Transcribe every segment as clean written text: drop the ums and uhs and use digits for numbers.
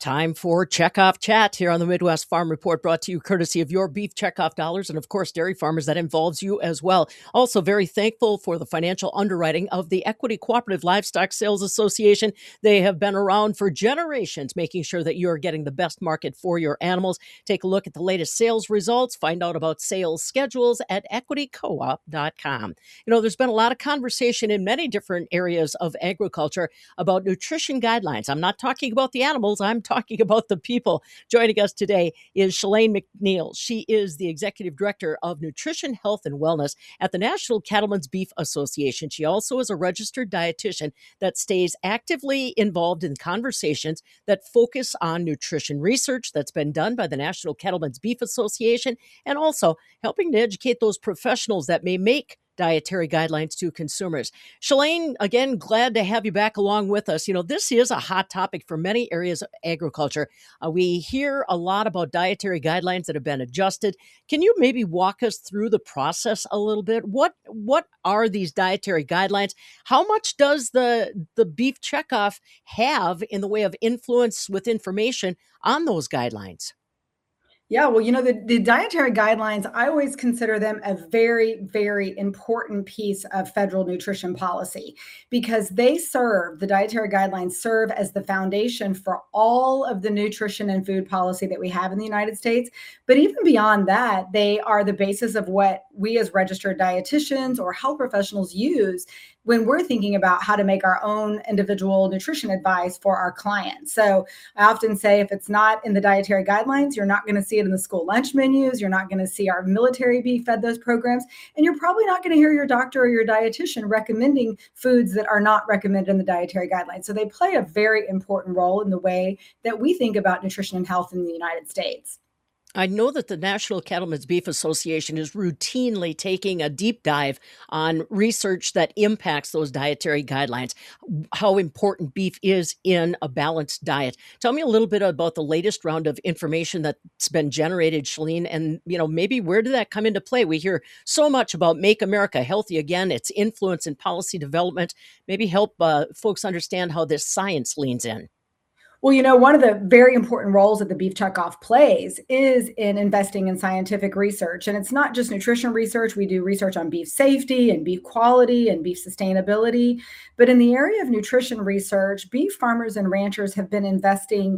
Time for Checkoff Chat here on the Midwest Farm Report, brought to you courtesy of your beef checkoff dollars and, of course, dairy farmers. That involves you as well. Also, very thankful for the financial underwriting of the Equity Cooperative Livestock Sales Association. They have been around for generations, making sure that you're getting the best market for your animals. Take a look at the latest sales results. Find out about sales schedules at equitycoop.com. There's been a lot of conversation in many different areas of agriculture about nutrition guidelines. I'm not talking about the animals. I'm talking about the people. Joining us today is Shalane McNeil. She is the Executive Director of Nutrition, Health, and Wellness at the National Cattlemen's Beef Association. She also is a registered dietitian that stays actively involved in conversations that focus on nutrition research that's been done by the National Cattlemen's Beef Association, and also helping to educate those professionals that may make dietary guidelines to consumers. Shalane, again, glad to have you back along with us. This is a hot topic for many areas of agriculture. We hear a lot about dietary guidelines that have been adjusted. Can you maybe walk us through the process a little bit? What are these dietary guidelines? How much does the beef checkoff have in the way of influence with information on those guidelines? Yeah, well, the dietary guidelines, I always consider them a very, very important piece of federal nutrition policy because the dietary guidelines serve as the foundation for all of the nutrition and food policy that we have in the United States. But even beyond that, they are the basis of what we as registered dietitians or health professionals use when we're thinking about how to make our own individual nutrition advice for our clients. So I often say if it's not in the dietary guidelines, you're not going to see it in the school lunch menus. You're not going to see our military be fed those programs. And you're probably not going to hear your doctor or your dietitian recommending foods that are not recommended in the dietary guidelines. So they play a very important role in the way that we think about nutrition and health in the United States. I know that the National Cattlemen's Beef Association is routinely taking a deep dive on research that impacts those dietary guidelines, how important beef is in a balanced diet. Tell me a little bit about the latest round of information that's been generated, Shalene, and maybe where did that come into play? We hear so much about Make America Healthy Again, its influence in policy development. Maybe help folks understand how this science leans in. Well, one of the very important roles that the beef checkoff plays is in investing in scientific research. And it's not just nutrition research. We do research on beef safety and beef quality and beef sustainability. But in the area of nutrition research, beef farmers and ranchers have been investing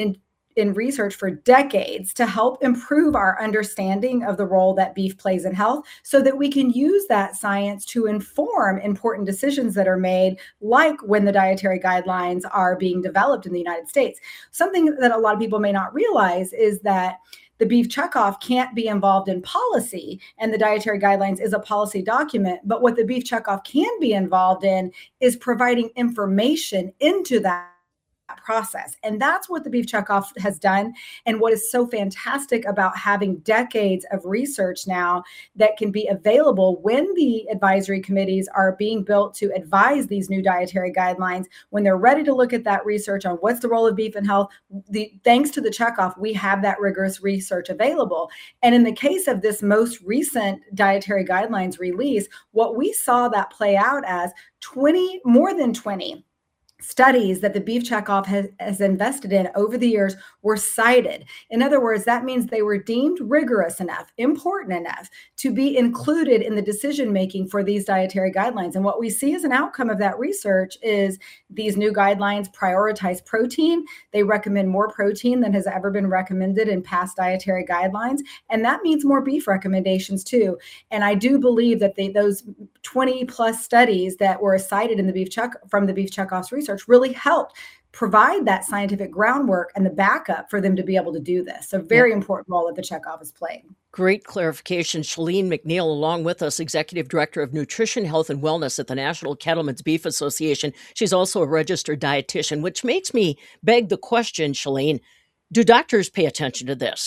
in research for decades to help improve our understanding of the role that beef plays in health so that we can use that science to inform important decisions that are made, like when the dietary guidelines are being developed in the United States. Something that a lot of people may not realize is that the beef checkoff can't be involved in policy, and the dietary guidelines is a policy document. But what the beef checkoff can be involved in is providing information into that process. And that's what the beef checkoff has done. And what is so fantastic about having decades of research now that can be available when the advisory committees are being built to advise these new dietary guidelines, when they're ready to look at that research on what's the role of beef in health, thanks to the checkoff, we have that rigorous research available. And in the case of this most recent dietary guidelines release, what we saw that play out as more than 20 studies that the beef checkoff has invested in over the years were cited. In other words, that means they were deemed rigorous enough, important enough to be included in the decision-making for these dietary guidelines. And what we see as an outcome of that research is these new guidelines prioritize protein. They recommend more protein than has ever been recommended in past dietary guidelines. And that means more beef recommendations too. And I do believe that those 20 plus studies that were cited in from the beef checkoff's research really helped provide that scientific groundwork and the backup for them to be able to do this. So very important role that the checkoff is playing. Great clarification. Shalene McNeil, along with us, Executive Director of Nutrition, Health, and Wellness at the National Cattlemen's Beef Association. She's also a registered dietitian, which makes me beg the question, Shalene, do doctors pay attention to this?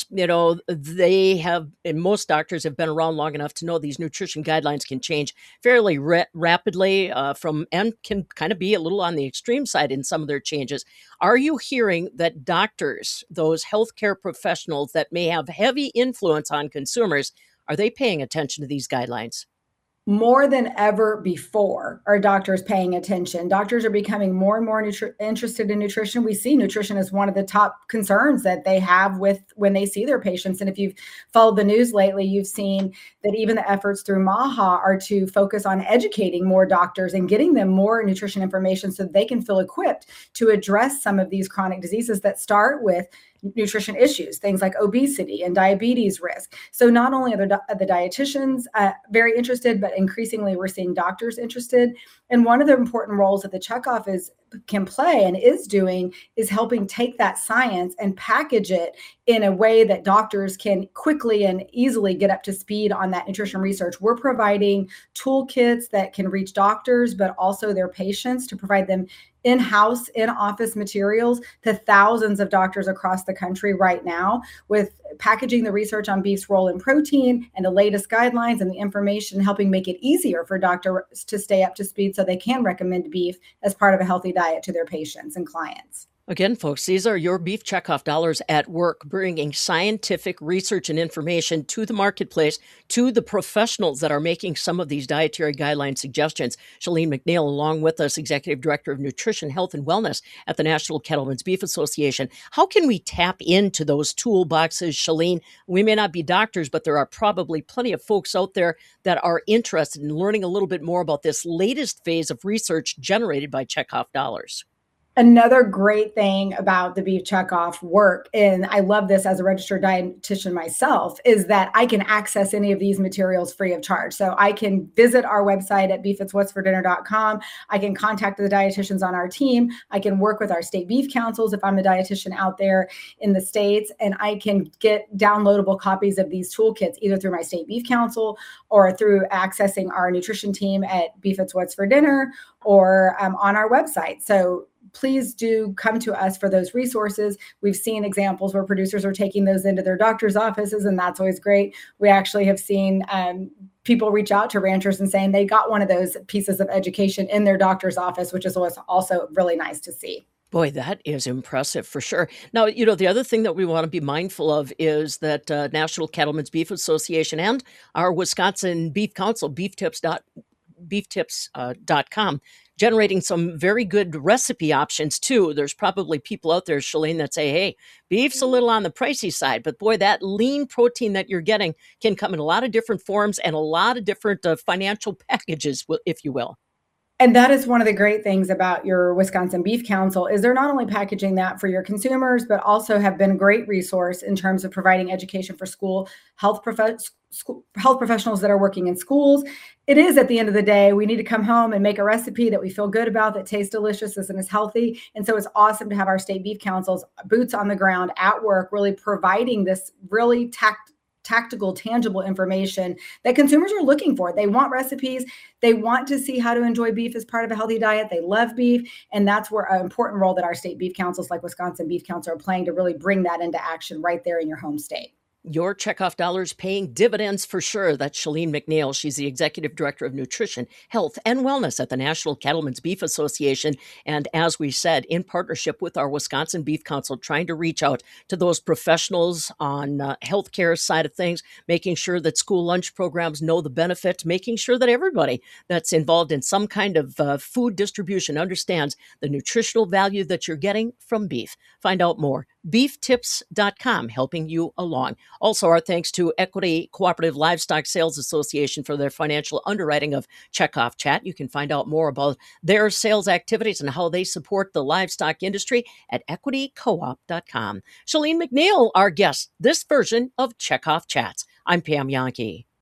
They have, and most doctors have been around long enough to know these nutrition guidelines can change fairly rapidly and can kind of be a little on the extreme side in some of their changes. Are you hearing that doctors, those healthcare professionals that may have heavy influence on consumers, are they paying attention to these guidelines? More than ever before are doctors paying attention. Doctors are becoming more and more interested in nutrition. We see nutrition as one of the top concerns that they have with when they see their patients. And if you've followed the news lately, you've seen that even the efforts through MAHA are to focus on educating more doctors and getting them more nutrition information so that they can feel equipped to address some of these chronic diseases that start with nutrition issues, things like obesity and diabetes risk. So not only are the dietitians very interested, but increasingly we're seeing doctors interested. And one of the important roles that the checkoff can play and is doing is helping take that science and package it in a way that doctors can quickly and easily get up to speed on that nutrition research. We're providing toolkits that can reach doctors, but also their patients, to provide them in-house, in-office materials to thousands of doctors across the country right now, with packaging the research on beef's role in protein and the latest guidelines and the information, helping make it easier for doctors to stay up to speed so they can recommend beef as part of a healthy diet to their patients and clients. Again, folks, these are your Beef Checkoff dollars at work, bringing scientific research and information to the marketplace, to the professionals that are making some of these dietary guideline suggestions. Chalene McNeil, along with us, Executive Director of Nutrition, Health, and Wellness at the National Cattlemen's Beef Association. How can we tap into those toolboxes, Chalene? We may not be doctors, but there are probably plenty of folks out there that are interested in learning a little bit more about this latest phase of research generated by Checkoff dollars. Another great thing about the Beef Checkoff work, and I love this as a registered dietitian myself, is that I can access any of these materials free of charge. So I can visit our website at beefitswhatsfordinner.com. I can contact the dietitians on our team. I can work with our state beef councils if I'm a dietitian out there in the states, and I can get downloadable copies of these toolkits either through my state beef council or through accessing our nutrition team at Beef It's What's for Dinner or on our website. So please do come to us for those resources. We've seen examples where producers are taking those into their doctor's offices, and that's always great. We actually have seen people reach out to ranchers and saying they got one of those pieces of education in their doctor's office, which is also really nice to see. Boy, that is impressive for sure. Now, the other thing that we want to be mindful of is that National Cattlemen's Beef Association and our Wisconsin Beef Council, beeftips.com, generating some very good recipe options too. There's probably people out there, Chalene, that say, hey, beef's a little on the pricey side, but boy, that lean protein that you're getting can come in a lot of different forms and a lot of different financial packages, if you will. And that is one of the great things about your Wisconsin Beef Council is they're not only packaging that for your consumers, but also have been a great resource in terms of providing education for school health professionals that are working in schools. It is, at the end of the day, we need to come home and make a recipe that we feel good about, that tastes delicious and is healthy. And so it's awesome to have our state beef councils, boots on the ground at work, really providing this really tactical, tangible information that consumers are looking for. They want recipes. They want to see how to enjoy beef as part of a healthy diet. They love beef. And that's where an important role that our state beef councils like Wisconsin Beef Council are playing to really bring that into action right there in your home state. Your checkoff dollars paying dividends for sure. That's Chalene McNeil. She's the Executive Director of Nutrition, Health, and Wellness at the National Cattlemen's Beef Association. And as we said, in partnership with our Wisconsin Beef Council, trying to reach out to those professionals on healthcare side of things, making sure that school lunch programs know the benefit, making sure that everybody that's involved in some kind of food distribution understands the nutritional value that you're getting from beef. Find out more. beeftips.com, helping you along. Also, our thanks to Equity Cooperative Livestock Sales Association for their financial underwriting of Checkoff Chat. You can find out more about their sales activities and how they support the livestock industry at equitycoop.com. Chalene McNeil, our guest, this version of Checkoff Chats. I'm Pam Jahnke.